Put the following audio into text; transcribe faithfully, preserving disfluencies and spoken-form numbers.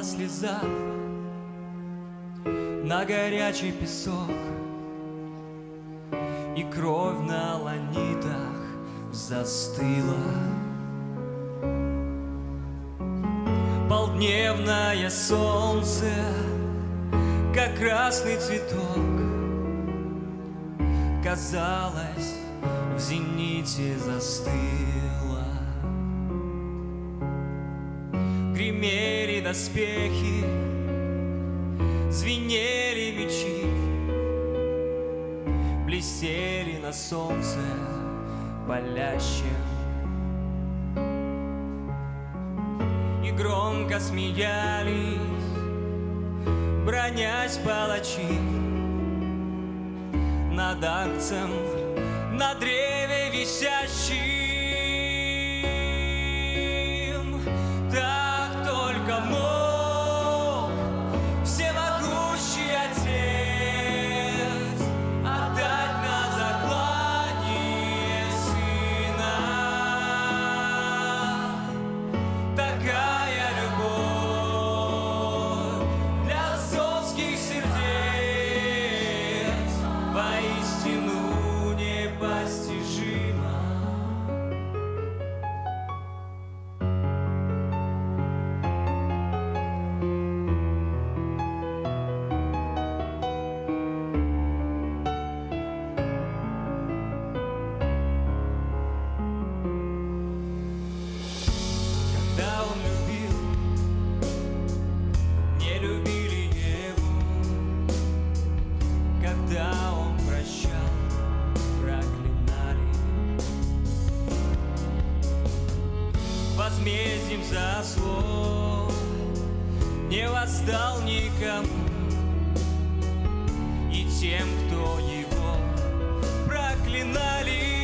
слеза на горячий песок, и кровь на ланитах застыла. Полдневное солнце, как красный цветок, казалось, в зените застыло. Гремели доспехи, звенели мечи, блестели на солнце палящем. И громко смеялись, бронясь палачи, над акцем на древе висящим. Так только мог всемогущий Отец отдать на заклание Сына. Такая любовь для отцовских сердец воистину непостижима. Когда он любил, не любили его. Когда он прощал, проклинали. Возмездием за зло не воздал никому, и тем, кто его проклинали.